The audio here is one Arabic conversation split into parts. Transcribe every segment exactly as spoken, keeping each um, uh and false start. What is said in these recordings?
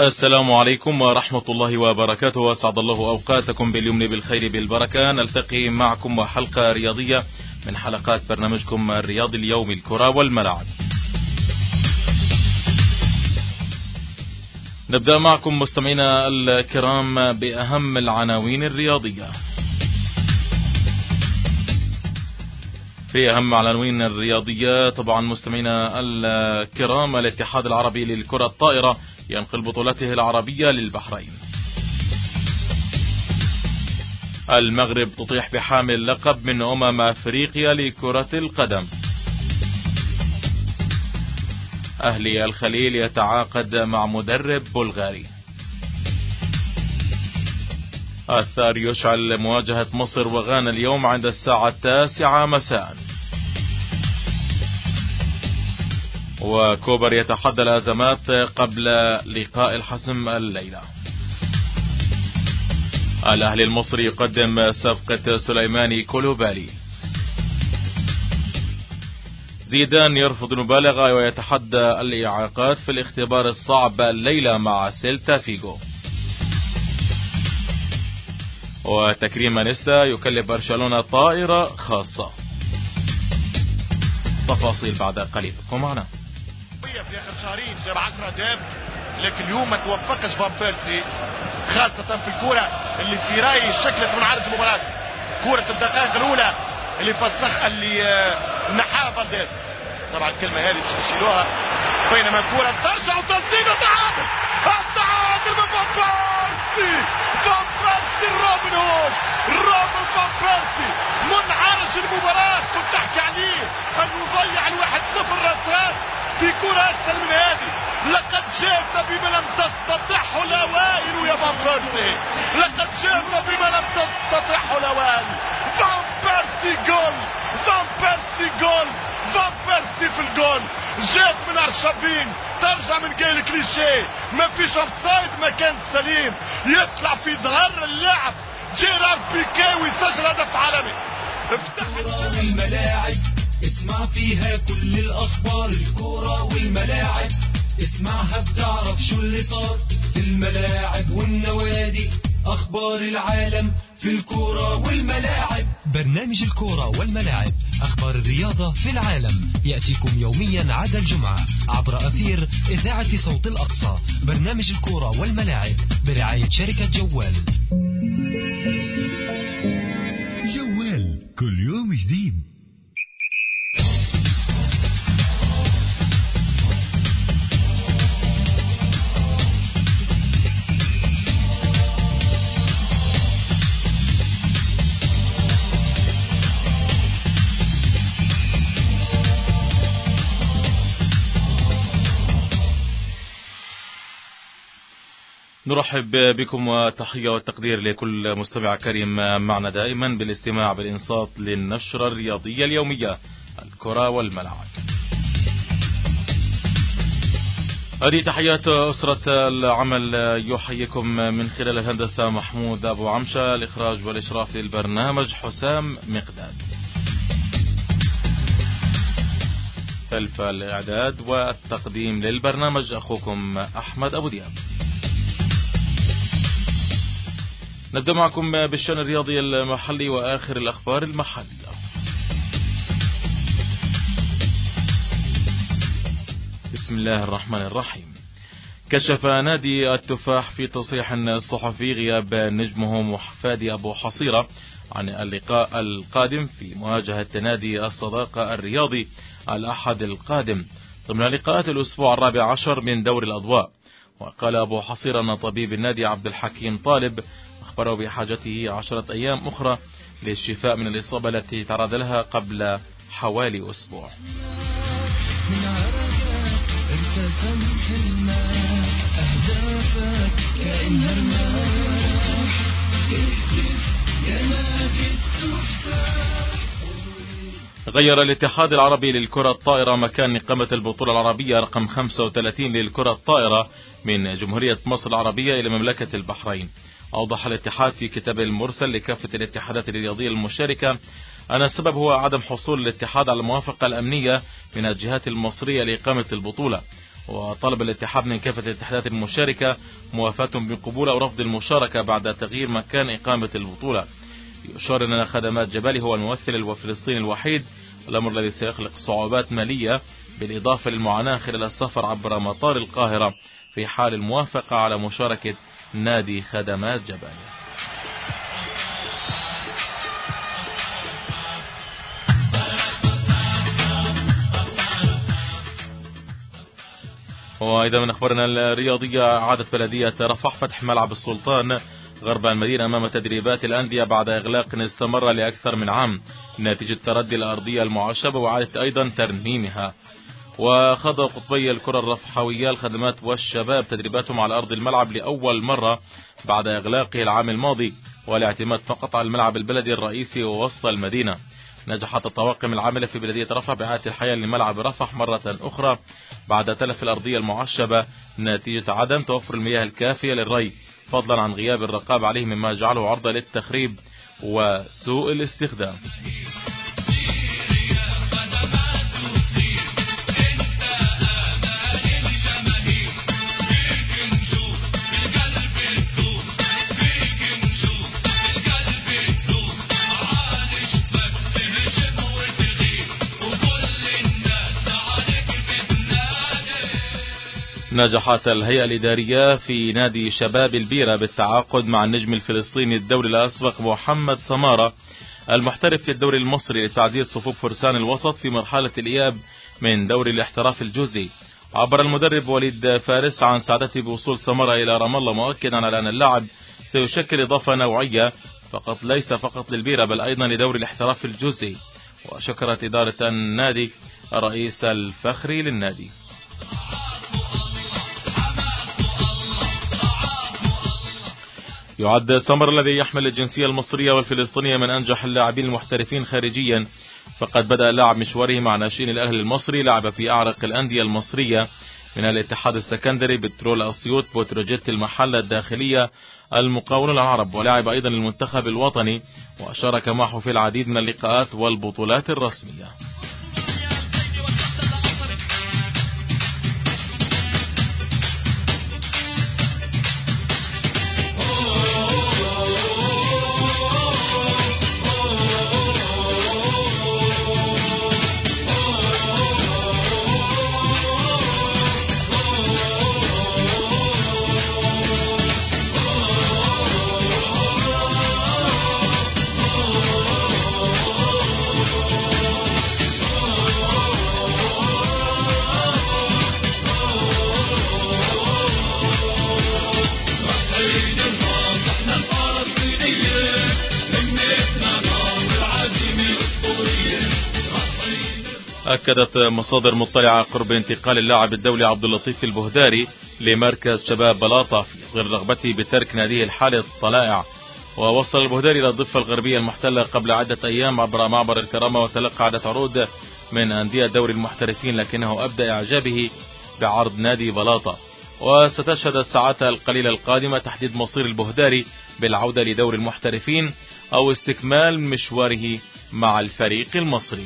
السلام عليكم ورحمة الله وبركاته، وأسعد الله أوقاتكم باليمن بالخير بالبركة. نلتقي معكم وحلقة رياضية من حلقات برنامجكم الرياضي اليوم، الكرة والملاعب. نبدأ معكم مستمعينا الكرام بأهم العناوين الرياضية. في أهم العناوين الرياضية طبعا مستمعينا الكرام، الاتحاد العربي للكرة الطائرة ينقل بطولته العربية للبحرين. المغرب تطيح بحامل اللقب من أمم أفريقيا لكرة القدم. أهلي الخليل يتعاقد مع مدرب بلغاري. الثار يشعل مواجهة مصر وغانا اليوم عند الساعة التاسعة مساء. وكوبر يتحدى الأزمات قبل لقاء الحسم الليلة. الأهلي المصري يقدم صفقة سليماني كولوبالي. زيدان يرفض المبالغة ويتحدى الإعاقات في الاختبار الصعب الليلة مع سيلتا فيغو. وتكريم نيستا يكلف برشلونة طائرة خاصة. تفاصيل بعد قليل، ابقوا معنا. في اخر شهرين جاب عشرة اهداف، لكن اليوم ما توفقش فان بيرسي، خاصة في الكرة اللي في رايي شكلت من عرض المباراة، كرة الدقائق الأولى اللي فسخها اللي نحاها فالديز. طبعا الكلمة هذه تشيلوها، بينما كرة ترجع وتسديدة تعادل، التعادل من فان بيرسي، فان بيرسي روبن هود، روبن فان بيرسي منعرج المباراة، كنت تحكي عليه انه ضيع الواحد صفر راسات في كرة أسهل من هذه. لقد جئت بما لم تستطعه الأوائل يا فان بيرسي، لقد جئت بما لم تستطعه الأوائل. فان بيرسي جول، فان بيرسي جول، فان بيرسي في الجول. جات من أرشافين، ترجع من جيل كليشيه، ما فيش اوفسايد، ما كان سليم، يطلع في ظهر اللعب جيرار بيكي ويسجل هدف عالمي. افتح الملاعب اسمع فيها كل الأخبار، الكرة والملاعب اسمعها بتعرف شو اللي صار في الملاعب والنوادي، أخبار العالم في الكرة والملاعب. برنامج الكرة والملاعب، أخبار الرياضة في العالم، يأتيكم يوميا عدا الجمعة عبر أثير إذاعة صوت الأقصى. برنامج الكرة والملاعب برعاية شركة جوال. جوال كل يوم جديد. نرحب بكم وتحية والتقدير لكل مستمع كريم معنا دائما بالاستماع بالإنصات للنشرة الرياضية اليومية، الكرة والملاعب. هذه تحيات أسرة العمل، يحييكم من خلال الهندسة محمود أبو عمشة، الإخراج والإشراف للبرنامج حسام مقداد، خلف الإعداد والتقديم للبرنامج أخوكم أحمد أبو دياب. نبدأ معكم بالشأن الرياضي المحلي وآخر الأخبار المحلية. بسم الله الرحمن الرحيم. كشف نادي التفاح في تصريح صحفي غياب نجمه فادي أبو حصيرة عن اللقاء القادم في مواجهة نادي الصداقة الرياضي الأحد القادم ضمن لقاءات الأسبوع الرابع عشر من دور الأضواء. وقال أبو حصيرة أن طبيب النادي عبد الحكيم طالب أخبره بحاجته عشرة أيام أخرى للشفاء من الإصابة التي تعرض لها قبل حوالي أسبوع. غير الاتحاد العربي للكرة الطائرة مكان إقامة البطولة العربية رقم خمسة وثلاثين للكرة الطائرة من جمهورية مصر العربية إلى مملكة البحرين. أوضح الاتحاد في كتاب المرسل لكافة الاتحادات الرياضية المشاركة أن السبب هو عدم حصول الاتحاد على الموافقة الأمنية من الجهات المصرية لإقامة البطولة. وطلب الاتحاد من كافة الاتحادات المشاركة موافاة بقبول أو رفض المشاركة بعد تغيير مكان إقامة البطولة. يشار أن خدمات جبالي هو الممثل الفلسطيني الوحيد، الأمر الذي سيخلق صعوبات مالية بالإضافة للمعاناة خلال السفر عبر مطار القاهرة في حال الموافقة على مشاركة نادي خدمات جبالي. وأيضا من أخبارنا الرياضية، أعادت بلدية رفح فتح ملعب السلطان غرب المدينة أمام تدريبات الأندية بعد إغلاق استمر لأكثر من عام نتيجة تردي الأرضية المعشبة وإعادة أيضا ترميمها. وخاض قطبي الكرة الرفحوية الخدمات والشباب تدريباتهم على أرض الملعب لأول مرة بعد إغلاقه العام الماضي والاعتماد فقط على الملعب البلدي الرئيسي ووسط المدينة. نجحت الطواقم العاملة في بلدية رفح بإعادة الحياة لملعب رفح مرة أخرى بعد تلف الأرضية المعشبة نتيجة عدم توفر المياه الكافية للري، فضلا عن غياب الرقابة عليه مما جعله عرضة للتخريب وسوء الاستخدام. نجحت الهيئة الإدارية في نادي شباب البيرة بالتعاقد مع النجم الفلسطيني الدولي الأسبق محمد سمارة المحترف في الدوري المصري لتعديل صفوف فرسان الوسط في مرحلة الإياب من دوري الاحتراف الجزئي. عبر المدرب وليد فارس عن سعادته بوصول سمارة إلى رام الله، مؤكدا على أن اللاعب سيشكل إضافة نوعية فقط ليس فقط للبيرة بل أيضا لدوري الاحتراف الجزئي. وشكرت إدارة النادي الرئيس الفخري للنادي. يعد سمر الذي يحمل الجنسية المصرية والفلسطينية من أنجح اللاعبين المحترفين خارجيا، فقد بدأ اللاعب مشواره مع ناشئين الأهلي المصري، لعب في أعرق الأندية المصرية من الاتحاد السكندري، بترول أسيوط، بتروجيت المحلة الداخلية، المقاولون العرب، ولعب أيضا المنتخب الوطني وشارك معه في العديد من اللقاءات والبطولات الرسمية. أكدت مصادر مطلعة قرب انتقال اللاعب الدولي عبد اللطيف البهداري لمركز شباب بلاطة في غير رغبته بترك ناديه الحالي الطلائع. ووصل البهداري إلى الضفة الغربية المحتلة قبل عدة أيام عبر معبر الكرامة وتلقى عدة عروض من أندية دوري المحترفين، لكنه أبدى إعجابه بعرض نادي بلاطة. وستشهد الساعات القليلة القادمة تحديد مصير البهداري بالعودة لدوري المحترفين أو استكمال مشواره مع الفريق المصري.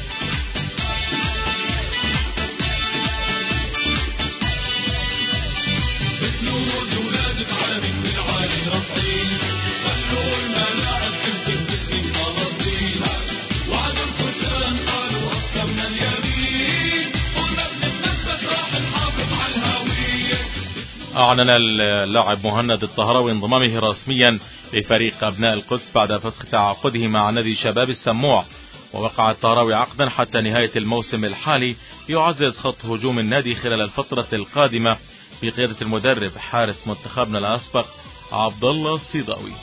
أعلن اللاعب مهند الطهراوي انضمامه رسميا لفريق أبناء القدس بعد فسخ تعاقده مع نادي شباب السموع. ووقع الطهراوي عقدا حتى نهاية الموسم الحالي يعزز خط هجوم النادي خلال الفترة القادمة بقيادة المدرب حارس منتخبنا الأسبق عبد الله الصيداوي.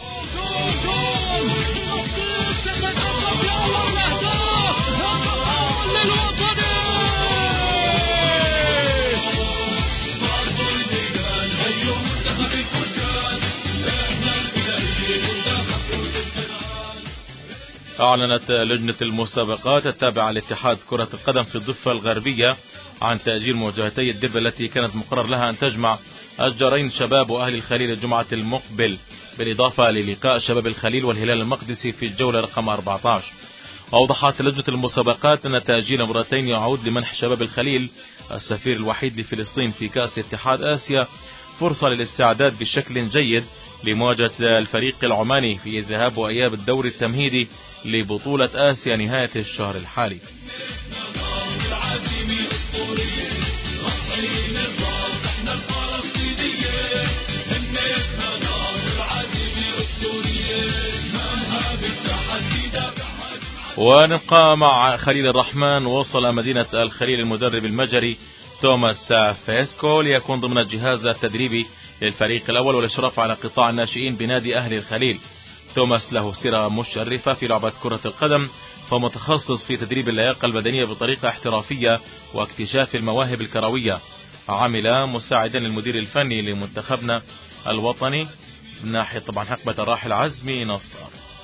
أعلنت لجنة المسابقات التابعة لاتحاد كرة القدم في الضفة الغربية عن تأجيل مواجهتي الدربي التي كانت مقرر لها أن تجمع الجارين شباب وأهل الخليل الجمعة المقبل، بالإضافة للقاء شباب الخليل والهلال المقدسي في الجولة رقم أربعة عشر. أوضحت لجنة المسابقات أن تأجيل مباراتين يعود لمنح شباب الخليل السفير الوحيد لفلسطين في كأس اتحاد آسيا فرصة للاستعداد بشكل جيد لمواجهة الفريق العماني في ذهاب وإياب الدور التمهيدي لبطولة آسيا نهاية الشهر الحالي. ونبقى مع خليل الرحمن. وصل مدينة الخليل المدرب المجري توماس فيسكو ليكون ضمن الجهاز التدريبي للفريق الأول والإشراف على قطاع الناشئين بنادي أهل الخليل. توماس له سيرة مشرفة في لعبة كرة القدم، فمتخصص في تدريب اللياقة البدنية بطريقة احترافية واكتشاف المواهب الكروية. عمل مساعدا للمدير الفني لمنتخبنا الوطني من ناحية طبعا حقبة الراحل عزمي نصر.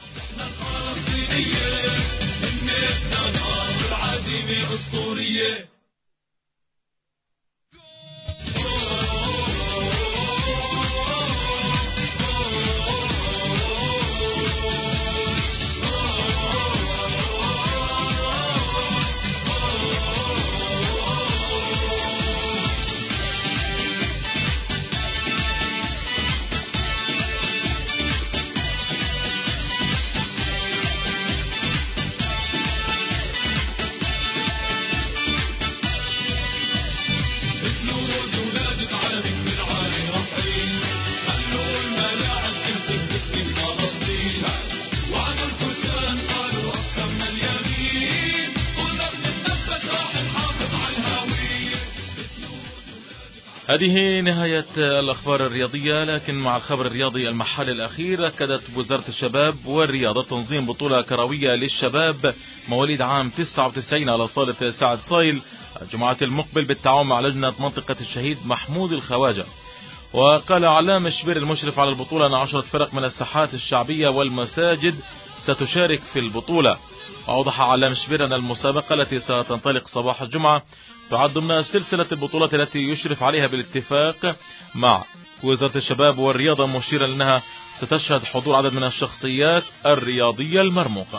هذه نهاية الأخبار الرياضية، لكن مع الخبر الرياضي المحلي الأخير. أكدت وزارة الشباب والرياضة تنظيم بطولة كروية للشباب مواليد عام تسعة وتسعين على صالة سعد صايل الجمعة المقبل بالتعاون مع لجنة منطقة الشهيد محمود الخواجة. وقال علام الشبير المشرف على البطولة أن عشرة فرق من الساحات الشعبية والمساجد ستشارك في البطولة. وأوضح علام الشبير أن المسابقة التي ستنطلق صباح الجمعة تعد ضمن سلسلة البطولات التي يشرف عليها بالاتفاق مع وزارة الشباب والرياضة، مشيرا أنها ستشهد حضور عدد من الشخصيات الرياضية المرموقة.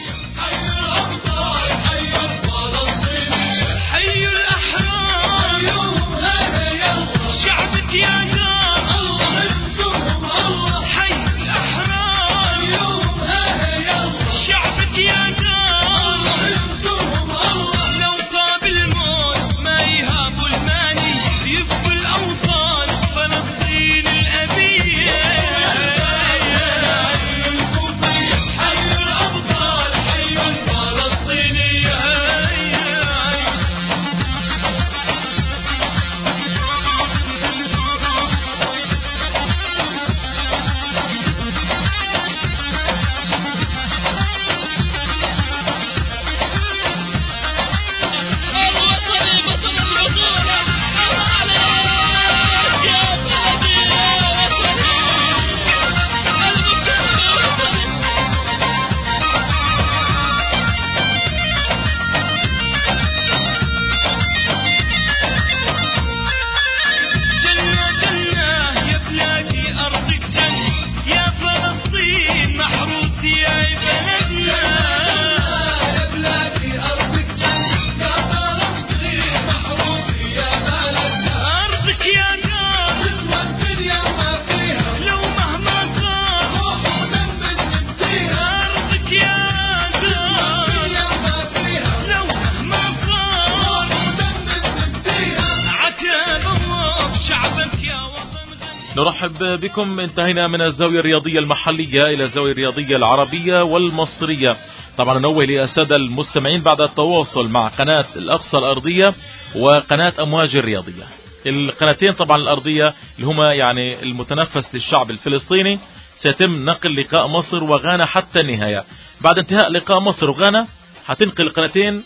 نرحب بكم. انتهينا من الزاوية الرياضية المحلية إلى الزاوية الرياضية العربية والمصرية. طبعا ننوه للسادة المستمعين بعد التواصل مع قناة الأقصى الأرضية وقناة أمواج الرياضية، القناتين طبعا الأرضية اللي هما يعني المتنفس للشعب الفلسطيني، سيتم نقل لقاء مصر وغانا حتى النهاية. بعد انتهاء لقاء مصر وغانا هتنقل القناتين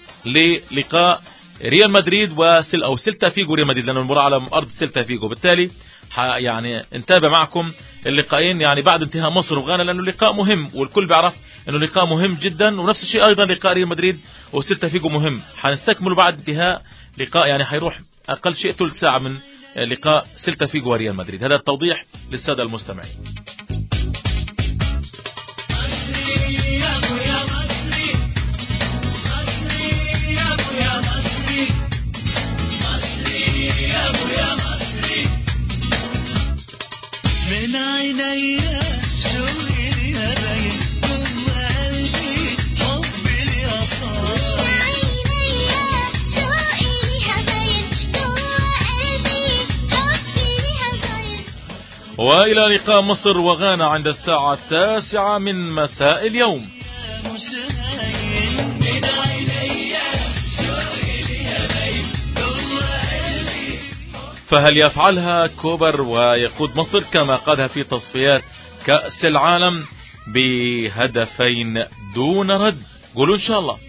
للقاء ريال مدريد وسل أو سيلتا فيجو ريال مدريد، لأنه المباراة على أرض سيلتا فيجو. بالتالي يعني نتابع معكم اللقاءين يعني بعد انتهاء مصر وغانا، لأنه اللقاء مهم والكل بيعرف أنه لقاء مهم جدا، ونفس الشيء أيضا لقاء ريال مدريد وسيلتا فيجو مهم. حنستكمل بعد انتهاء لقاء يعني حيروح أقل شيء ثلث ساعة من لقاء سيلتا فيجو وريال مدريد. هذا التوضيح للسادة المستمعين. من عيني شوقي ليها باين جوا قلبي حبي ليها صاير وإلى لقاء مصر وغانا عند الساعة التاسعة من مساء اليوم. فهل يفعلها كوبر ويقود مصر كما قادها في تصفيات كأس العالم بهدفين دون رد؟ قولوا إن شاء الله.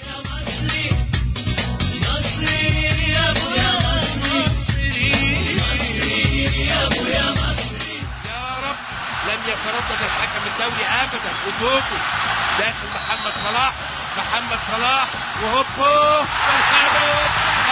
يتردد الحكم الدولي ابدا وتوكو داخل محمد صلاح محمد صلاح وهوبو والهدف.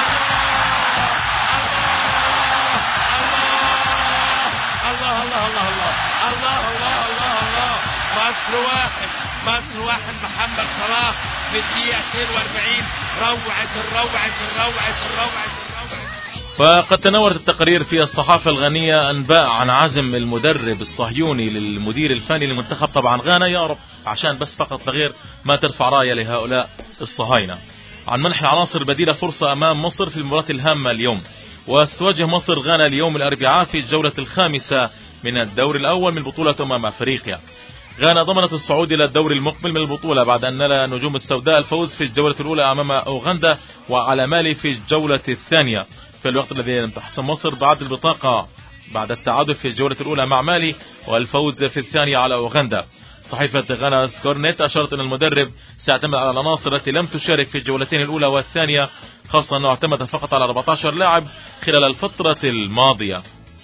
الله الله الله الله الله الله الله الله الله مصر واحد مصر واحد محمد صلاح في الدقيقة اثنين وأربعين. روعة الروعة الروعة الروعة. فقد تناولت التقرير في الصحافة الغنية أنباء عن عزم المدرب الصهيوني للمدير الفني لمنتخب طبعا غانا، يا رب عشان بس فقط لغير ما ترفع راية لهؤلاء الصهاينة، عن منح العناصر البديلة فرصة أمام مصر في المباراة الهامة اليوم. وستواجه مصر غانا اليوم الأربعاء في الجولة الخامسة من الدور الأول من بطولة أمم أفريقيا. غانا ضمنت الصعود إلى الدور المقبل من البطولة بعد أن نال نجوم السوداء الفوز في الجولة الأولى أمام أوغندا وعلى مالي في الجولة الثانية، في الوقت الذي لم تحسم مصر بعد البطاقة بعد التعادل في الجولة الأولى مع مالي والفوز في الثانية على أوغندا. صحيفة غانا سكورنت أشارت أن المدرب سيعتمد على العناصر التي لم تشارك في الجولتين الأولى والثانية، خاصة أنه اعتمد فقط على أربعة عشر لاعب خلال الفترة الماضية.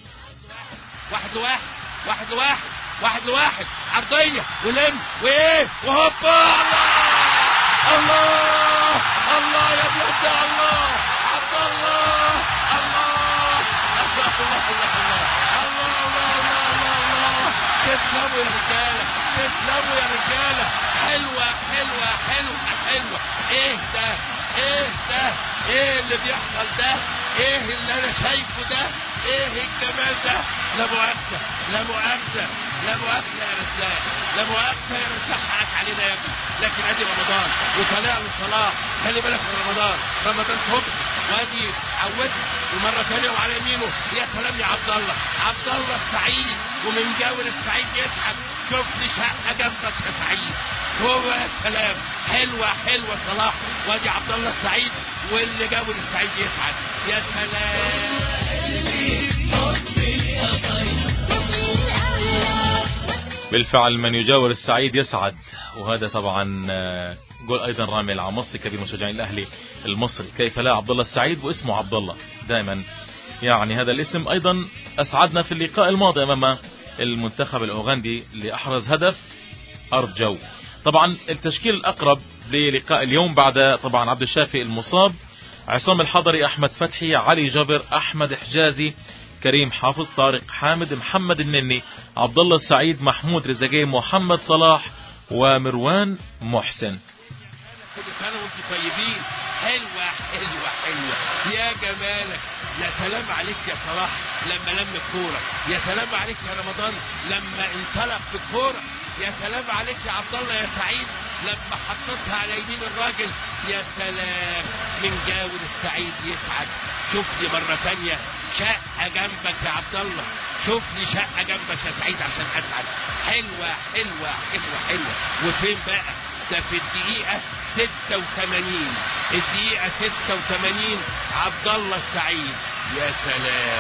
واحد لواحد واحد لواحد واحد لواحد عرضية ولم وإيه وهوبا. الله الله الله يا بلاد الله عبد الله الله الله الله الله الله الله الله. تسلموا يا رجالة تسلموا يا رجالة. حلوة حلوة حلوة حلوة. ايه ده ايه ده ايه اللي بيحصل ده؟ ايه اللي انا شايفه ده؟ ايه الجمال ده؟ لا مؤاخذة لا مؤاخذة لا مؤاخذة يا رجال لا مؤاخذة يا رجال حقك علينا يا ابني، لكن ادي رمضان وطلع له صلاح. خلي بالك من رمضان رمضان صبح وادي عودت ومرة ثانية وعلى يمينه. يا سلام يا عبد الله عبد الله السعيد ومن جاور السعيد يضحك. شوف لي شقة جنبك يا سعيد. هو يا سلام حلوة حلوة صلاح وادي عبد الله السعيد واللي جاور السعيد يسعد. يا سلام. بالفعل من يجاور السعيد يسعد، وهذا طبعا جول ايضا رامي العمصي كبير مشجعين الاهلي المصري. كيف لا عبد الله السعيد واسمه عبد الله دائما، يعني هذا الاسم ايضا اسعدنا في اللقاء الماضي امام المنتخب الاوغندي اللي احرز هدف ارض جو. طبعا التشكيل الاقرب للقاء اليوم بعد طبعا عبد الشافي المصاب، عصام الحضري، احمد فتحي، علي جابر، احمد حجازي، كريم حافظ، طارق حامد، محمد النني، عبد الله السعيد، محمود رزاقي، محمد صلاح ومروان محسن. كل سنة وانتم طيبين. حلوة حلوة حلوة يا جمالك. يا سلام عليك يا صلاح لما لم الكورة. يا سلام عليك يا رمضان لما انطلق بالكورة. يا سلام عليك يا عبد الله يا سعيد لما حطيتها على يمين الراجل. يا سلام من جاور السعيد يسعد. شوف لي مرة ثانية شقة جنبك يا عبد الله. شوف لي شقة جنبك يا سعيد عشان اسعد. حلوة حلوة حلوة حلوة. وفين بقى ده؟ في الدقيقة ستة وثمانين الدقيقة ستة وثمانين عبد الله السعيد. يا سلام.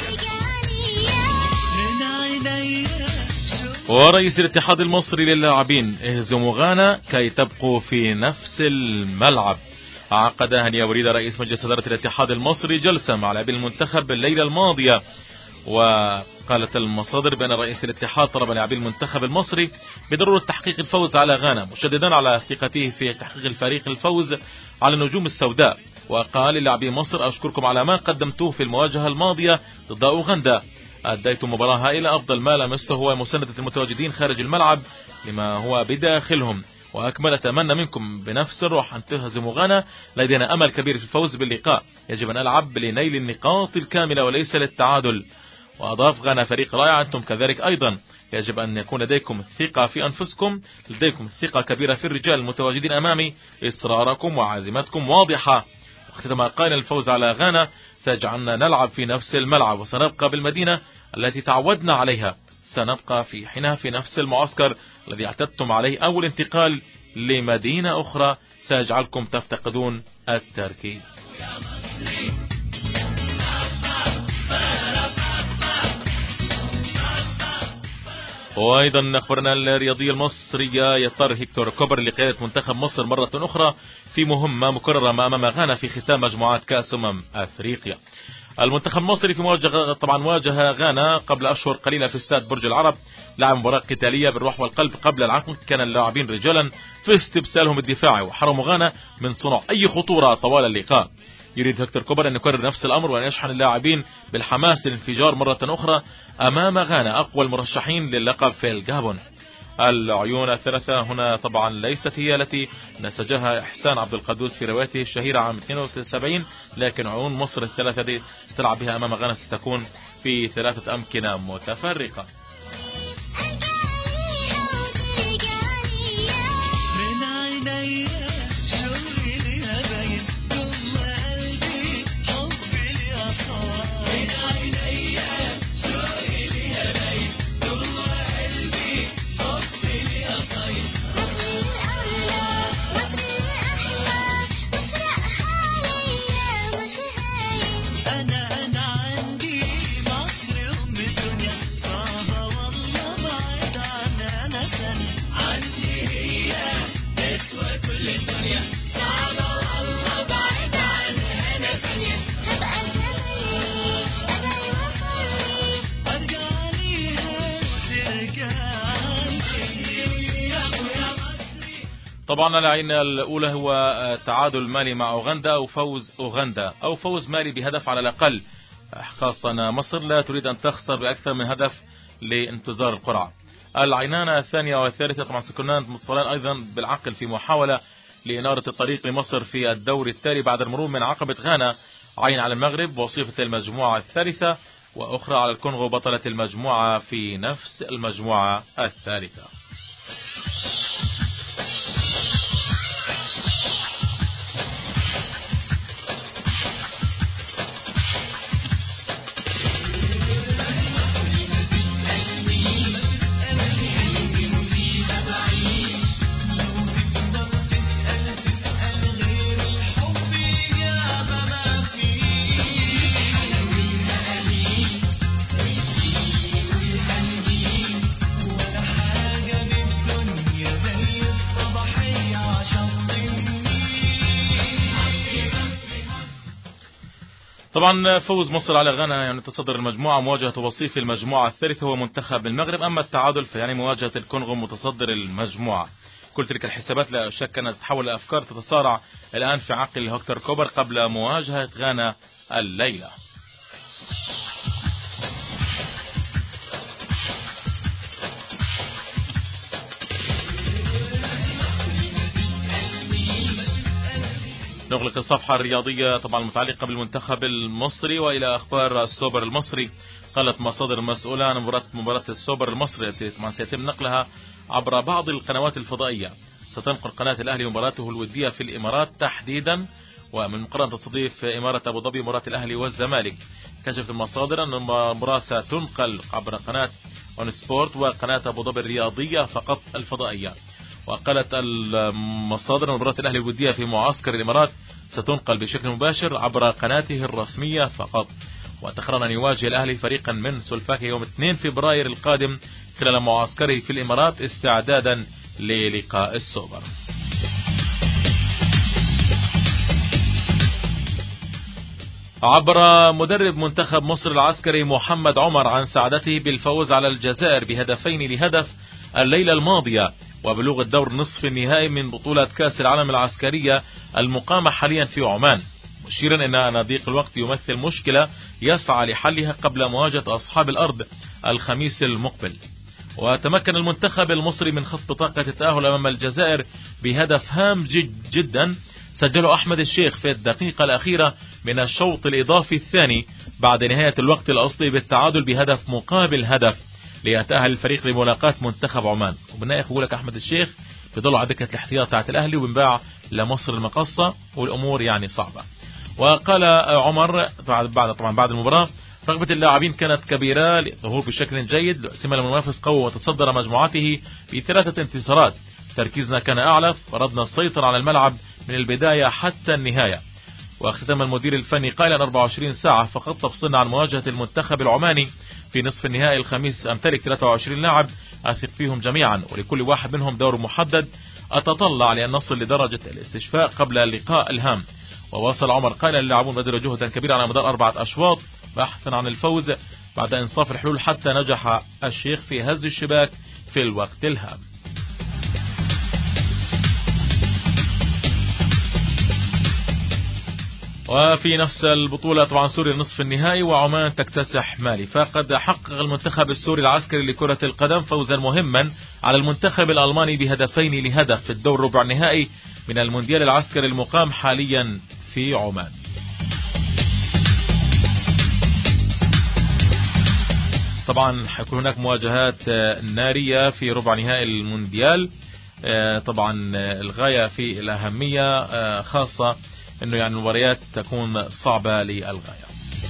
ورئيس الاتحاد المصري للاعبين اهزموا غانا كي تبقوا في نفس الملعب. عقد هاني وريدة رئيس مجلس إدارة الاتحاد المصري جلسة مع لاعبي المنتخب الليلة الماضية، وقالت المصادر بأن رئيس الاتحاد طلب لاعبي المنتخب المصري بضرورة تحقيق الفوز على غانا، مشددا على ثقته في تحقيق الفريق الفوز على النجوم السوداء. وقال للاعبي مصر: أشكركم على ما قدمتوه في المواجهة الماضية ضد أوغندا، أديتم مباراة هائلة أفضل ما لمسته هو مساندة المتواجدين خارج الملعب لما هو بداخلهم، وأكمل أتمنى منكم بنفس الروح أن تهزموا غانا. لدينا أمل كبير في الفوز باللقاء، يجب أن نلعب لنيل النقاط الكاملة وليس للتعادل. وأضاف: غانا فريق رائع، أنتم كذلك أيضا، يجب أن يكون لديكم الثقة في أنفسكم، لديكم ثقة كبيرة في الرجال المتواجدين أمامي، إصراركم وعزيمتكم واضحة. واختتم قائلا: الفوز على غانا سيجعلنا نلعب في نفس الملعب، وسنبقى بالمدينة التي تعودنا عليها، سنبقى في حينها في نفس المعسكر الذي اعتدتم عليه. أول انتقال لمدينة أخرى سيجعلكم تفتقدون التركيز. وأيضا أخبرنا الرياضية المصرية: يضطر هيكتور كوبر لقيادة منتخب مصر مرة أخرى في مهمة مكررة أمام غانا في ختام مجموعات كأس أمم أفريقيا. المنتخب المصري في مواجهة طبعا واجه غانا قبل أشهر قليلة في استاد برج العرب، لعب مباراة قتالية بالروح والقلب. قبل العقد كان اللاعبين رجالا في استبسالهم الدفاعي، وحرموا غانا من صنع أي خطورة طوال اللقاء. يريد هيكتور كوبر أن يكرر نفس الأمر وأن يشحن اللاعبين بالحماس للانفجار مرة أخرى أمام غانا، أقوى المرشحين للقب في الجابون. العيون الثلاثة هنا طبعا ليست هي التي نسجها إحسان عبد القدوس في روايته الشهيرة عام اثنين وسبعين، لكن عيون مصر الثلاثة دي ستلعب بها أمام غانا ستكون في ثلاثة أمكنة متفرقة. طبعا العين الأولى هو تعادل مالي مع أوغندا أو فوز أوغندا أو فوز مالي بهدف على الأقل، خاصة أن مصر لا تريد أن تخسر بأكثر من هدف لانتظار القرعة. العينان الثانية والثالثة طبعا سيكونان متصلان أيضا بالعقل في محاولة لإنارة الطريق لمصر في الدور التالي بعد المرور من عقبة غانا. عين على المغرب وصيفة المجموعة الثالثة، وأخرى على الكونغو بطلة المجموعة في نفس المجموعة الثالثة. طبعا فوز مصر على غانا يعني تصدر المجموعة، مواجهة وصيف المجموعة الثالثة هو منتخب المغرب، أما التعادل فيعني مواجهة الكونغو متصدر المجموعة. كل تلك الحسابات لا شك أن تتحول لأفكار تتصارع الآن في عقل هيكتور كوبر قبل مواجهة غانا الليلة. نغلق الصفحة الرياضية طبعا المتعلقة بالمنتخب المصري وإلى أخبار السوبر المصري. قالت مصادر مسؤولة عن مباراة مباراة السوبر المصري التي طبعا سيتم نقلها عبر بعض القنوات الفضائية. ستنقل قناة الأهلي مباراته الودية في الإمارات تحديدا، ومن المقرر تستضيف إمارة أبو ظبي مباراة الأهلي والزمالك. كشفت المصادر أن المباراة ستنقل عبر قناة اون سبورت وقناة أبو ظبي الرياضية فقط الفضائية. وقالت المصادر أن مباراة الأهلي الودية في معسكر الإمارات ستنقل بشكل مباشر عبر قناته الرسمية فقط. وتقرر أن يواجه الأهلي فريقا من سلفاكي يوم اثنين فبراير القادم خلال معسكره في الإمارات استعدادا للقاء السوبر. عبر مدرب منتخب مصر العسكري محمد عمر عن سعادته بالفوز على الجزائر بهدفين لهدف الليلة الماضية وبلوغ الدور نصف النهائي من بطولة كأس العالم العسكرية المقامة حاليا في عمان، مشيرا أن ضيق الوقت يمثل مشكلة يسعى لحلها قبل مواجهة أصحاب الأرض الخميس المقبل. وتمكن المنتخب المصري من خط بطاقة التأهل أمام الجزائر بهدف هام جد جدا سجله أحمد الشيخ في الدقيقة الأخيرة من الشوط الإضافي الثاني بعد نهاية الوقت الأصلي بالتعادل بهدف مقابل هدف ليتأهل الفريق لملاقاة منتخب عمان. وبالنهاية يقول لك أحمد الشيخ بيضلوا على دكة الاحتياط تاعت الأهلي وبنباع لمصر المقصة والأمور يعني صعبة. وقال عمر بعد طبعا بعد المباراة رغبة اللاعبين كانت كبيرة للظهور بشكل جيد لسمة المنافس قوي وتصدر مجموعته بثلاثة انتصارات. تركيزنا كان أعلى وردنا السيطرة على الملعب من البداية حتى النهاية. وختم المدير الفني قائلا أربعة وعشرين ساعة فقط تفصلنا عن مواجهة المنتخب العماني في نصف النهائي الخميس. أمتلك ثلاثة وعشرين لاعب أثق فيهم جميعا ولكل واحد منهم دور محدد. أتطلع لأن نصل لدرجة الاستشفاء قبل اللقاء الهام. وواصل عمر قائلا اللاعبون بذلوا جهدا كبيرا على مدار أربعة أشواط بحثا عن الفوز بعد إنصاف الحلول حتى نجح الشيخ في هز الشباك في الوقت الهام. وفي نفس البطولة طبعا سوريا نصف النهائي وعمان تكتسح مالي. فقد حقق المنتخب السوري العسكري لكرة القدم فوزا مهما على المنتخب الألماني بهدفين لهدف في الدور ربع النهائي من المونديال العسكري المقام حاليا في عمان. طبعا حيكون هناك مواجهات نارية في ربع نهائي المونديال. طبعا الغاية في الأهمية خاصة انه يعني المباريات تكون صعبة للغاية.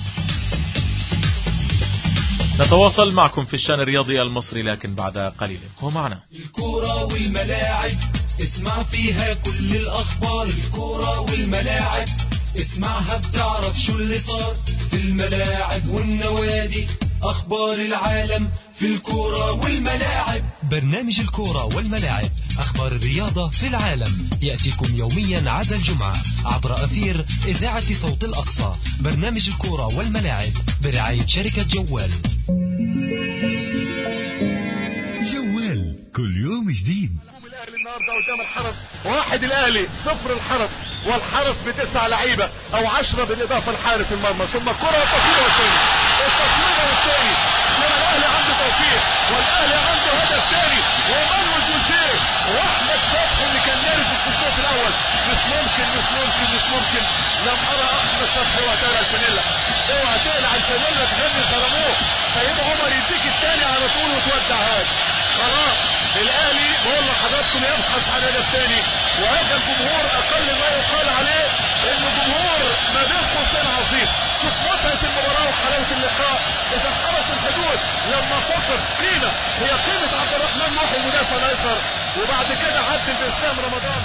نتواصل معكم في الشان الرياضي المصري لكن بعد قليل. كونوا معنا. الكرة والملاعب اسمع فيها كل الأخبار. الكرة والملاعب اسمعها بتعرف شو اللي صار في الملاعب والنوادي. أخبار العالم في الكرة والملاعب. برنامج الكرة والملاعب أخبار الرياضة في العالم يأتيكم يوميا عدا الجمعة عبر أثير إذاعة صوت الأقصى. برنامج الكرة والملاعب برعاية شركة جوال. جوال كل يوم جديد. الاهلي النهارده قدام الحرس واحد، الاهلي صفر الحرس، والحرس بتسع لعيبه او عشرة بالاضافه لحارس المرمى. ثم كره وتصوير والثاني التصوير والثاني. لما الاهلي عنده توفيق والاهلي عنده هدف ثاني ومنو الجزيري واحمد فتحي اللي كان نرفز في الشوط الاول. مش ممكن مش ممكن مش ممكن لم ارى احمد فتحي وقتها الفانيلا. اوعى تقلع الفانيلا تغني ظلموه. سيد عمر يديك الثاني على طول وتودع هذا خلاص. الاهلي بقول لحضراتكم يبحث عن هدف ثاني وهذا الجمهور اقل ما يقال عليه انه جمهور ما بين قوسين عظيم. شوف متعه المباراه وحلاوه اللقاء. اذا حرس الحدود لما فقد قيمه هي قيمه عبد الرحمن محي المدافع الايسر وبعد كده عدل باسلام رمضان.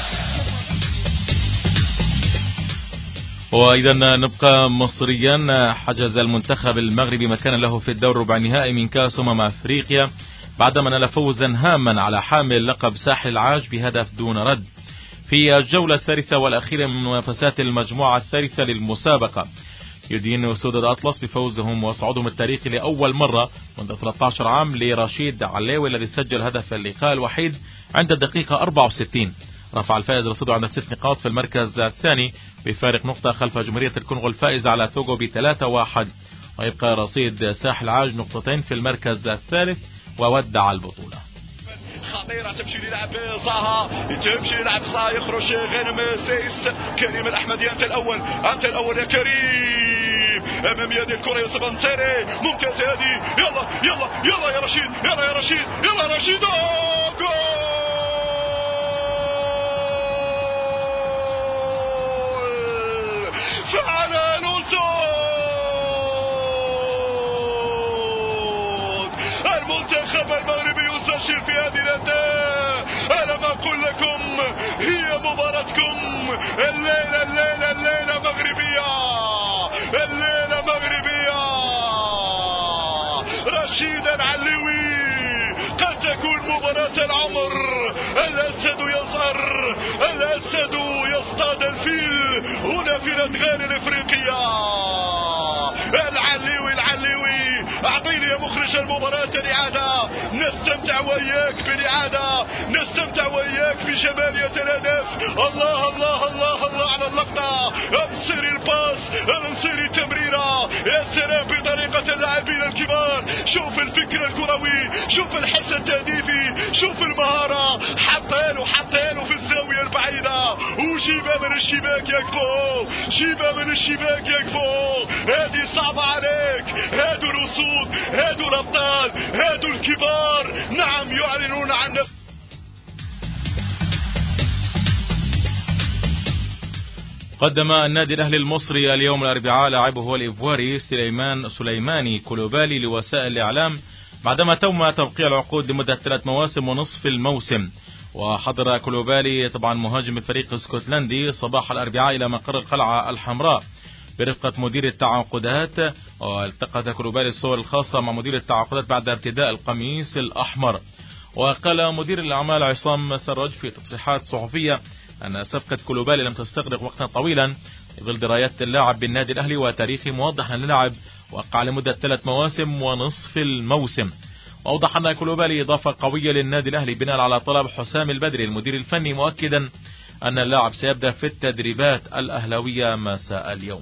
وإذا نبقى مصريا. حجز المنتخب المغربي مكانا له في الدور ربع النهائي من كأس أمم أفريقيا بعدما نال فوزا هاما على حامل لقب ساحل العاج بهدف دون رد في الجولة الثالثة والأخيرة من منافسات المجموعة الثالثة للمسابقة. يدين أسود الأطلس بفوزهم وصعودهم التاريخي لأول مرة منذ ثلاثة عشر عام لرشيد عليوي الذي سجل هدف اللقاء الوحيد عند الدقيقة أربعة وستين. رفع الفائز رصيده عند ست نقاط في المركز الثاني بفارق نقطة خلف جمهورية الكونغو الفائز على توغو بثلاثة واحد. ويبقى رصيد ساحل عاج نقطتين في المركز الثالث وودع البطولة. خطيرة تمشي للعب صاها تمشي للعب صاها يخرج غنم سيس كريم الأحمدي. أنت الأول أنت الأول يا كريم أمام يد الكرة يوسف انصاري ممتاز هذه. يلا يلا يلا يا رشيد يلا يا رشيد يلا يا رشيد. جول فعل الأسود. المنتخب المغربي يسجل في هذه الأداء. أنا ما أقول لكم هي مباراتكم الليلة الليلة الليلة مغربية الليلة مغربية. رشيد العلوي قد تكون مباراة العمر. الأسد يصهر الأسد يصطاد الفيل هنا في الأدغال الإفريقية. العلوي العلوي أعطيني يا مخرج المباراة الإعادة. نستمتع وياك بالإعادة نستمتع وياك بجمالية الهدف. الله الله الله الله على اللقطة. انصري الباس انصري التمريرة. يا سلام بطريقة اللاعبين الكبار. شوف الفكر الكروي شوف الحس التهديفي شوف المهارة. حطيله حطيله في الزاوية البعيدة وجا شيبة من الشباك يا كفو، شيبة من الشباك يا كفو. هذه صعبة عليك، هادو الأسود، هادو الأبطال، هادو الكبار، نعم يعلنون عن نفسهم. قدم النادي الأهلي المصري اليوم الأربعاء لاعبه الإيفواري سليمان سليماني كولوبالي لوسائل الإعلام بعدما تم توقيع العقود لمدة ثلاث مواسم ونصف الموسم. وحضر كولوبالي طبعا مهاجم الفريق الاسكتلندي صباح الأربعاء إلى مقر القلعة الحمراء برفقة مدير التعاقدات. والتقط كولوبالي الصور الخاصة مع مدير التعاقدات بعد ارتداء القميص الأحمر. وقال مدير الأعمال عصام سراج في تصريحات صحفية أن صفقة كولوبالي لم تستغرق وقتا طويلا ظل درايات اللاعب بالنادي الأهلي وتاريخه، موضحا أن اللاعب وقع لمدة ثلاث مواسم ونصف الموسم. وأوضح أن كولوبالي إضافة قوية للنادي الأهلي بناء على طلب حسام البدري المدير الفني، مؤكدا أن اللاعب سيبدأ في التدريبات الأهلاوية مساء اليوم.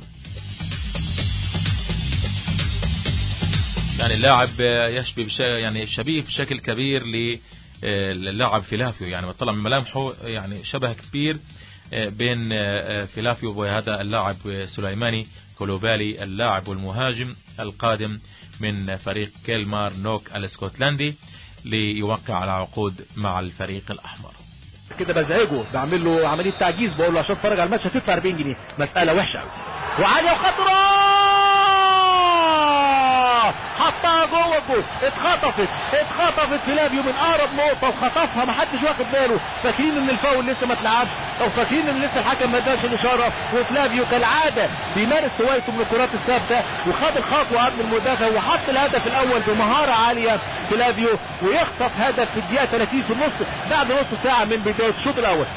يعني اللاعب يشبه بش... يعني شبيه بشكل كبير للاعب فيلافيو، يعني طلع من ملامحه يعني شبه كبير بين فيلافيو وهذا اللاعب سليماني كولوبالي اللاعب والمهاجم القادم من فريق كيلمار نوك الاسكتلندي ليوقع على عقود مع الفريق الأحمر. كده بزعجه، بعمل له عملية تعجيز، بقول له عشان اتفرج على الماتش هتدفع أربعين جنيه. مسألة وحشة وعالية وخطرة، حطها جوه الجول، اتخطفت اتخطفت فيلافيو من اقرب نقطه وخطفها، ما حدش واخد باله، فاكرين ان الفاول لسه ما اتلعبش او فاكرين ان لسه الحكم ما اداش الاشاره، وفلافيو كالعاده بيمارس هوايته من الكرات الثابته وخد الخطوه قبل المدافع وحط الهدف الاول بمهاره عاليه فلافيو، ويخطف هدف في الدقيقه ثلاثين في النص بعد نص ساعه من بدايه الشوط الاول.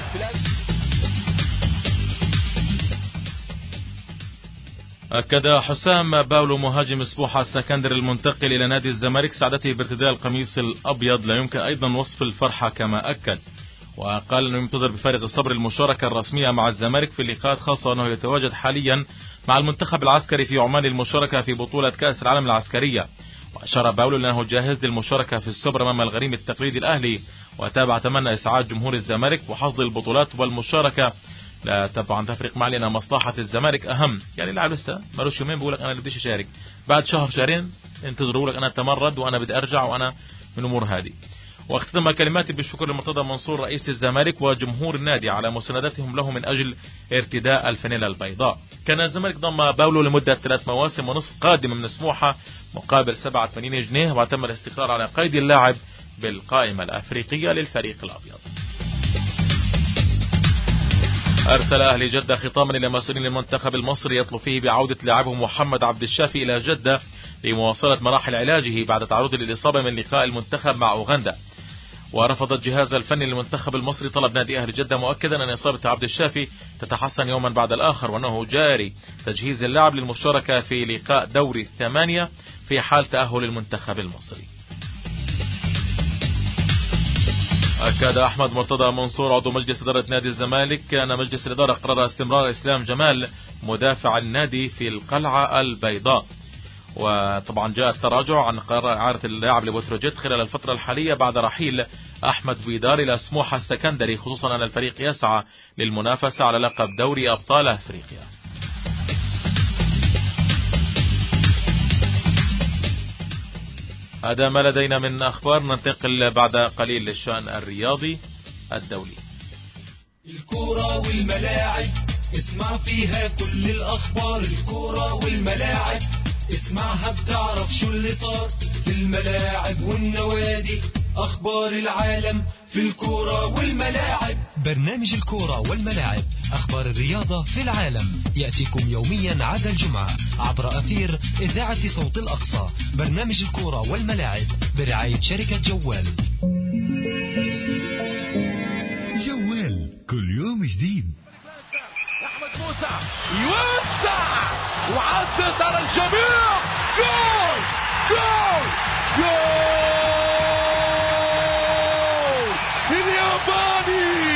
أكد حسام باولو مهاجم سبوحة السكندري المنتقل إلى نادي الزمالك سعادته بارتداء القميص الأبيض، لا يمكن أيضا وصف الفرحة كما أكد. وقال أنه ينتظر بفارغ الصبر المشاركة الرسمية مع الزمالك في اللقاءات، خاصة أنه يتواجد حاليا مع المنتخب العسكري في عمان للمشاركة في بطولة كأس العالم العسكرية. وأشار باولو أنه جاهز للمشاركة في السوبر أمام الغريم التقليدي الأهلي، وتابع أتمنى إسعاد جمهور الزمالك وحصد البطولات والمشاركة. لا طبعا تفرق معي لأن مصلحة الزمالك أهم، يعني اللاعب لسه مالوش يومين بقول لك أنا بديش أشارك، بعد شهر شهرين انتظروا لك أنا أتمرد وأنا بدي أرجع وأنا من أمور هذه. واختتم كلماتي بالشكر لمرتضى منصور رئيس الزمالك وجمهور النادي على مساندتهم له من أجل ارتداء الفانيلا البيضاء. كان الزمالك ضم باولو لمدة ثلاث مواسم ونصف قادمة من سموحة مقابل سبعة وثمانين جنيه، وتم الاستقرار على قيد اللاعب بالقائمة الأفريقية للفريق الأبيض. أرسل أهلي جدة خطاما إلى مسؤولين المنتخب المصري يطلب فيه بعودة لاعبه محمد عبد الشافي إلى جدة لمواصلة مراحل علاجه بعد تعرضه للإصابة من لقاء المنتخب مع أوغندا. ورفض الجهاز الفني للمنتخب المصري طلب نادي أهلي جدة، مؤكدا أن إصابة عبد الشافي تتحسن يوما بعد الآخر، وأنه جاري تجهيز اللاعب للمشاركة في لقاء دوري الثمانية في حال تأهل المنتخب المصري. أكد أحمد مرتضى منصور عضو مجلس إدارة نادي الزمالك أن مجلس الإدارة قرر استمرار إسلام جمال مدافع النادي في القلعة البيضاء. وطبعا جاء التراجع عن قرار إعارة اللاعب لبتروجيت خلال الفترة الحالية بعد رحيل أحمد بيدار إلى سموحة السكندري، خصوصا أن الفريق يسعى للمنافسة على لقب دوري أبطال أفريقيا. هذا ما لدينا من أخبار، ننتقل بعد قليل للشأن الرياضي الدولي. الكورة والملاعب اسمع فيها كل الأخبار، الكورة والملاعب اسمعها بتعرف شو اللي صار في الملاعب والنوادي، أخبار العالم في الكورة والملاعب. برنامج الكورة والملاعب، أخبار الرياضة في العالم، يأتيكم يوميا عدا الجمعة عبر أثير إذاعة صوت الأقصى. برنامج الكورة والملاعب برعاية شركة جوال. جوال كل يوم جديد. أحمد موسى يوسع وعدت على الجميع، جول جول جول الياباني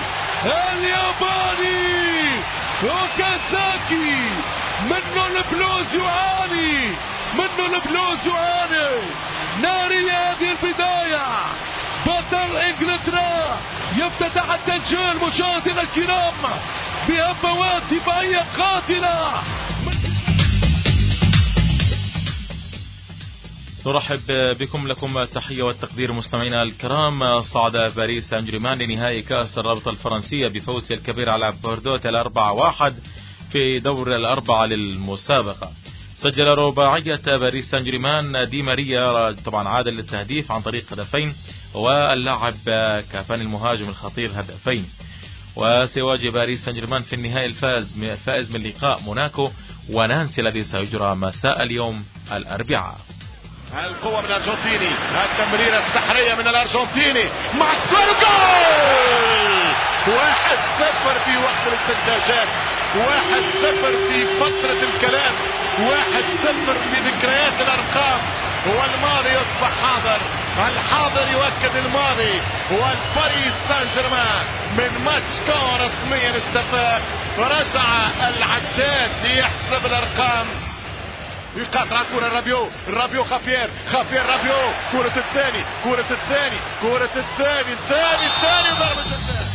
الياباني اوكازاكي، منه البلوز يعاني منه البلوز يعاني نارية هذه البداية، بطل انجلترا يفتتح التسجيل. مشاهدينا الكرام بهفوات دفاعية قاتلة. نرحب بكم، لكم التحية والتقدير مستمعينا الكرام. صعد باريس سان جيرمان لنهائي كأس الرابطة الفرنسية بفوزه الكبير على بوردوت الأربعة واحد في دور الأربعة للمسابقة. سجل رباعية باريس سان جيرمان دي ماريا طبعا عادل للتهديف عن طريق هدفين، واللاعب كافاني المهاجم الخطير هدفين. وسيواجه باريس سان جيرمان في النهائي الفائز فائز من لقاء موناكو ونانسي الذي سيجرى مساء اليوم الأربعاء. القوة من الأرجنتيني، التمريرة السحرية من الأرجنتيني مع السوار، جول واحد صفر في وقت الاستنتاجات، واحد صفر في فترة الكلام، واحد صفر في ذكريات الأرقام، والماضي يصبح حاضر، الحاضر يؤكد الماضي، والباريس سان جيرمان من ماتش كان رسميا استفاد، رجع العداد ليحسب الأرقام. يقاطع كرة رابيو، رابيو خافير، خافير رابيو، كرة الثاني، كرة الثاني، كرة الثاني، الثاني الثاني ضربة جزاء.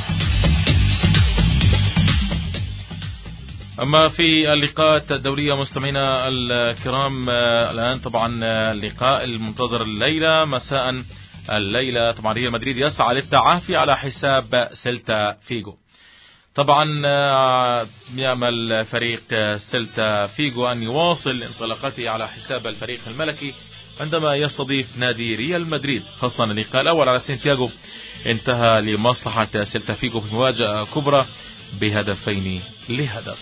أما في اللقاءات الدولية مستمعينا الكرام، الآن طبعا اللقاء المنتظر الليلة مساء الليلة، طبعا ريال مدريد يسعى للتعافي على حساب سيلتا فيجو. طبعا يأمل فريق سيلتا فيجو أن يواصل انطلاقته على حساب الفريق الملكي عندما يستضيف نادي ريال مدريد، خاصة اللقاء الأول على سانتياغو انتهى لمصلحة سيلتا فيجو في مواجهة كبرى بهدفين لهدف.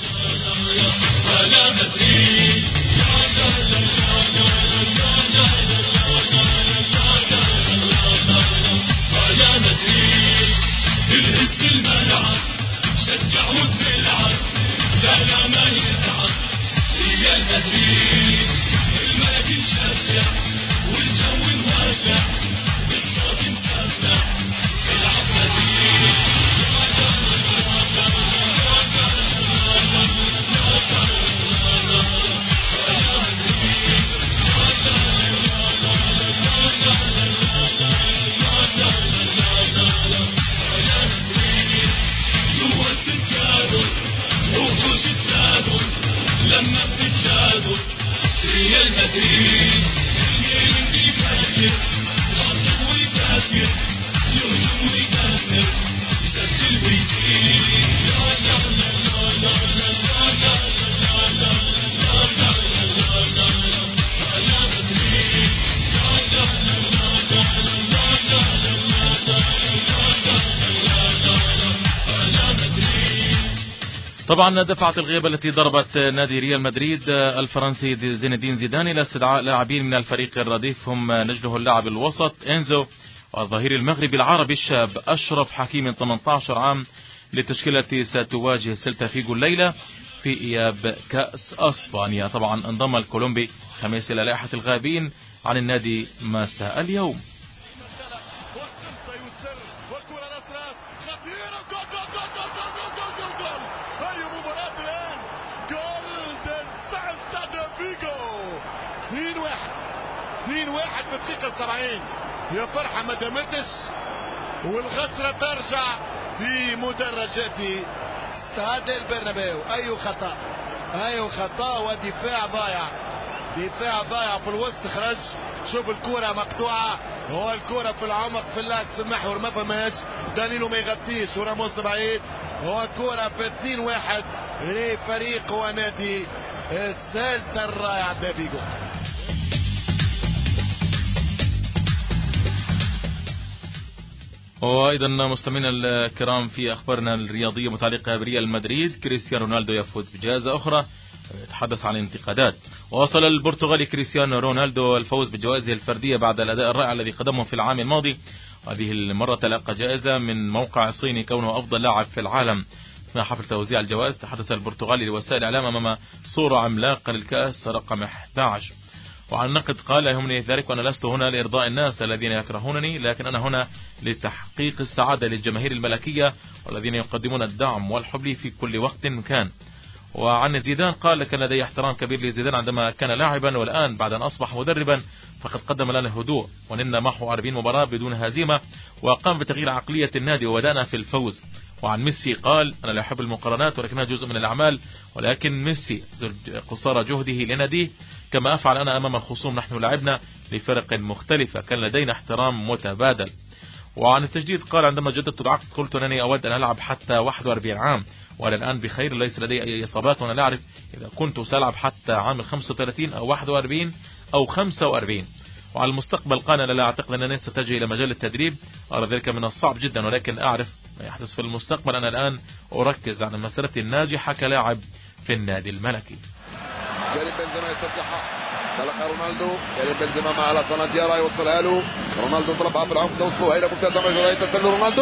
طبعا دفعت الغيبة التي ضربت نادي ريال مدريد الفرنسي زين الدين زيدان إلى استدعاء لاعبين من الفريق الرديف، هم نجله اللاعب الوسط إنزو والظهير المغربي العربي الشاب أشرف حكيم ثمانية عشر عام للتشكيلة ستواجه سيلتا فيجو الليلة في إياب كأس أسبانيا. طبعا انضم الكولومبي خميس إلى لائحة الغابين عن النادي مساء اليوم. اثنين واحد في الدقيقة السبعين، يا فرحة ما دامتش، والخسرة ترجع في مدرجات استاد البرنابيو. اي خطأ، اي خطأ، ودفاع ضايع، دفاع ضايع في الوسط، خرج. شوف الكرة مقطوعة، هو الكرة في العمق في اللاكس المحور ما فماش، دانيلو ما يغطيش وراموس بعيد، هو الكرة في اثنين واحد لفريق ونادي سيلتا الرائع دا فيجو. وأيضا مستمعينا الكرام في أخبارنا الرياضية متعلقة بريال مدريد، كريستيانو رونالدو يفوز بجائزة أخرى. يتحدث عن انتقادات. ووصل البرتغالي كريستيانو رونالدو الفوز بجوائزه الفردية بعد الأداء الرائع الذي قدمه في العام الماضي، وهذه المرة تلقى جائزة من موقع صيني كونه أفضل لاعب في العالم. في حفل توزيع الجوائز تحدث البرتغالي لوسائل الإعلام أمام صورة عملاقة للكأس رقم أحد عشر. وعن النقد قال: يهمني ذلك وأنا لست هنا لإرضاء الناس الذين يكرهونني، لكن أنا هنا لتحقيق السعادة للجماهير الملكية والذين يقدمون الدعم والحب لي في كل وقت كان. وعن زيدان قال كان لدي احترام كبير لزيدان عندما كان لاعبا، والآن بعد أن أصبح مدربا فقد قدم لنا الهدوء ونلنا معه أربعين مباراة بدون هزيمة، وقام بتغيير عقلية النادي وبدأنا في الفوز. وعن ميسي قال أنا لا أحب المقارنات ولكنها جزء من الأعمال، ولكن ميسي قصارى جهده لناديه كما أفعل أنا أمام الخصوم. نحن لعبنا لفرق مختلفة، كان لدينا احترام متبادل. وعن التجديد قال عندما جددت العقد قلت أنني أود أن ألعب حتى واحد وأربعين عام، وأنا الآن بخير، ليس لدي أي إصابات، وأنا لا أعرف إذا كنت سألعب حتى عام خمسة وثلاثين أو واحد وأربعين أو خمسة وأربعين. وعلى المستقبل قال أنا لا أعتقد أنني ستجي إلى مجال التدريب، أرى ذلك من الصعب جدا، ولكن أعرف ما يحدث في المستقبل. أنا الآن أركز على مسيرتي الناجحة كلاعب في النادي الملكي. كريم بنزيما يستفتحها، تلقى رونالدو، كريم بنزيما مع لاسانا ديارا يوصلها له، رونالدو طلبها في العمق توصله إلى ممتازة مجهودية تسلل رونالدو،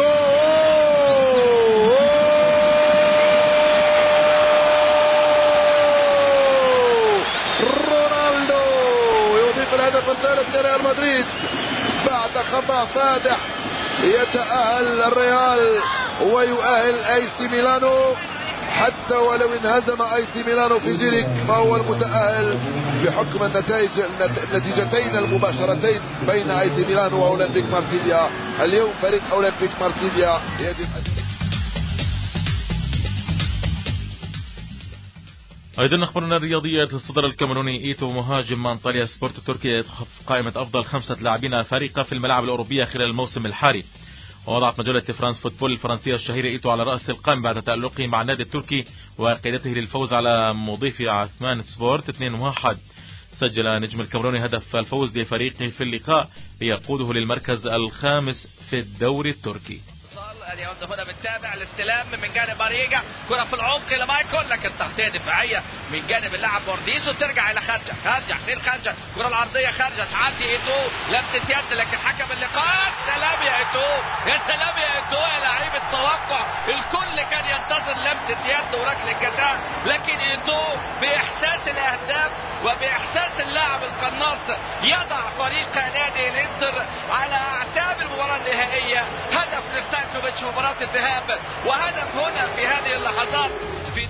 رونالدو يضيف الهدف الثالث لريال مدريد بعد خطأ فادح. يتأهل الريال ويؤهل اي سي ميلانو، حتى ولو انهزم اي سي ميلانو في زيريك فهو المتأهل بحكم النتائج النتيجتين المباشرتين بين اي سي ميلانو واولمبيك مارسيليا. اليوم فريق اولمبيك مارسيليا يجب أيضا أخبرنا الرياضية الصدر الكاميروني إيتو مهاجم من أنطاليا سبورت تركيا يدخل في قائمة أفضل خمسة لاعبين فارقة في الملاعب الأوروبية خلال الموسم الحالي. ووضعت مجلة فرانس فوتبول الفرنسية الشهيرة إيتو على رأس القائمة بعد تألقه مع النادي التركي وقيادته للفوز على مضيف عثمان سبورت اثنين واحد. سجل نجم الكاميروني هدف الفوز لفريقه في اللقاء ليقوده للمركز الخامس في الدوري التركي. اليوم هنا بنتابع الاستلام من جانب باريجا، كرة في العمق لمايكل، لكن تغطية دفاعية من جانب اللاعب بورديس وترجع إلى خارجة، خارجة حسين خارجة، كرة العرضية خارجة تعدي إيتو، لمسة يد لكن حكم اللقاء. سلام يا إيتو، يا سلام يا إيتو يا لعيب التوقع، الكل كان ينتظر لمسة يد وركلة جزاء، لكن إيتو بإحساس الأهداف وبإحساس اللاعب القناص يضع فريق نادي الانتر على أعتاب المباراة النهائية. هدف لستانكوفيتش مباراة الذهاب، وهدف هنا في هذه اللحظات في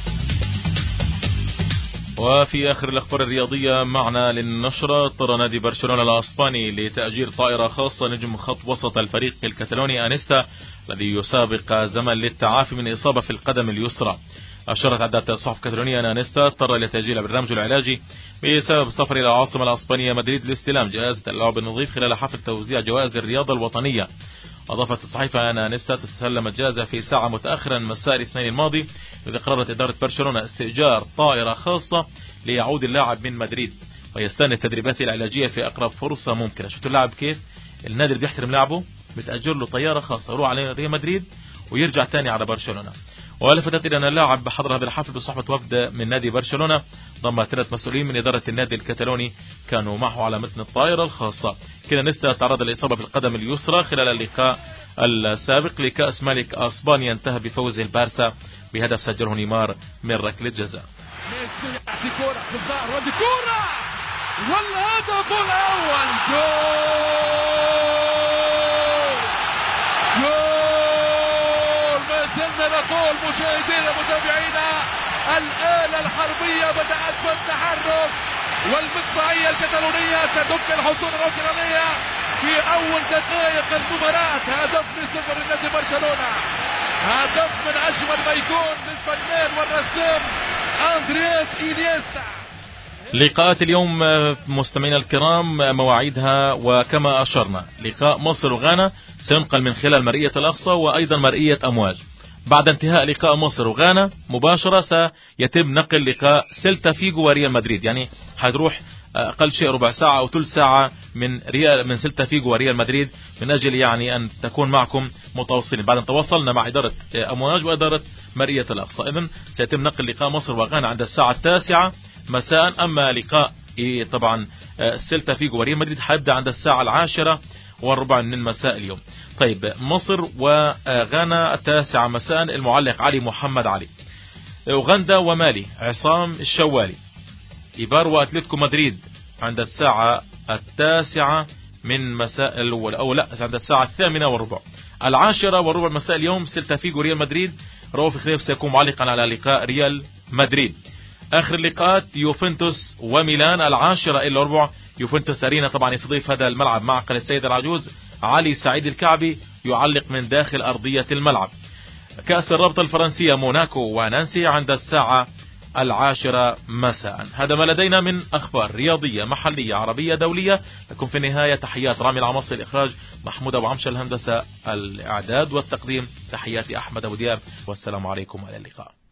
وفي آخر الأخبار الرياضية معنا للنشرة، اضطر نادي برشلونة الأسباني لتأجير طائرة خاصة نجم خط وسط الفريق الكتالوني أنيستا الذي يسابق زمن للتعافي من إصابة في القدم اليسرى. أشارت عدة صحف كتالونية أن أنيستا اضطر لتأجيل برنامجه العلاجي بسبب سفر إلى العاصمة الأسبانية مدريد لاستلام جائزة اللعب النظيف خلال حفل توزيع جوائز الرياضة الوطنية. أضافت الصحيفة أن أنيستا تتسلم الجائزة في ساعة متأخرا مساء الاثنين الماضي، إذ قررت إدارة برشلونة استئجار طائرة خاصة ليعود اللاعب من مدريد ويستنى التدريبات العلاجية في أقرب فرصة ممكنة. شفتوا اللاعب كيف النادي اللي بيحترم لاعبه بتأجر له طيارة خاصة يروح على ريال مدريد ويرجع تاني على برشلونة. ولفتت إلى أن اللاعب حضر هذا الحفل بصحبة وفد من نادي برشلونة ضم ثلاث مسؤولين من إدارة النادي الكتالوني كانوا معه على متن الطائرة الخاصة. كان أنيستا تعرض للإصابة في القدم اليسرى خلال اللقاء السابق لكأس ملك أسبانيا انتهى بفوز البارسا بهدف سجله نيمار من ركلة جزاء. والهدف الأول جول جول ما زلنا نقول مشاهدينا متابعينا الآلة الحربية بدأت بالتحرك والمدفعية الكتالونية تدك الحصول الأوكرانية في أول دقائق المباراة. هدف لصفر لنادي برشلونة، هدف من أجمل ما يكون للفنان والرسام أندرياس إينيستا. لقاءات اليوم مستمعينا الكرام مواعيدها وكما أشرنا، لقاء مصر وغانا سينقل من خلال مرئية الأقصى وأيضا مرئية أمواج. بعد انتهاء لقاء مصر وغانا مباشرة سيتم نقل لقاء سيلتا فيجو وريال مدريد، يعني حتروح أقل شيء ربع ساعة أو ثلث ساعة من ريال من سيلتا فيجو وريال مدريد من أجل يعني أن تكون معكم متواصلين بعد أن تواصلنا مع إدارة أمواج وإدارة مرئية الأقصى. إذن سيتم نقل لقاء مصر وغانا عند الساعة التاسعة مساء، أما لقاء طبعا سيلتا فيجو وريال مدريد حيبدأ عند الساعة العاشرة والربع من المساء اليوم. طيب مصر وغانا التاسعة مساء المعلق علي محمد علي. أوغندا ومالي عصام الشوالي. إيبار وأتلتيكو مدريد عند الساعة التاسعة من مساء الأول أو لا عند الساعة الثامنة والربع. العاشرة والربع مساء اليوم سيلتا فيجو ريال مدريد. رؤوف خليف سيكون معلقا على لقاء ريال مدريد. آخر اللقاءات يوفنتوس وميلان العاشرة إلا ربع. يوفنتوس أرينا طبعا يستضيف هذا الملعب معقل السيد العجوز علي سعيد الكعبي يعلق من داخل أرضية الملعب. كأس الرابطة الفرنسية موناكو ونانسي عند الساعة العاشرة مساء. هذا ما لدينا من أخبار رياضية محلية عربية دولية. لكم في النهاية تحيات رامي العمصي الإخراج، محمود أبو عمشة الهندسة، الإعداد والتقديم. تحياتي أحمد أبو دياب، والسلام عليكم وإلى اللقاء.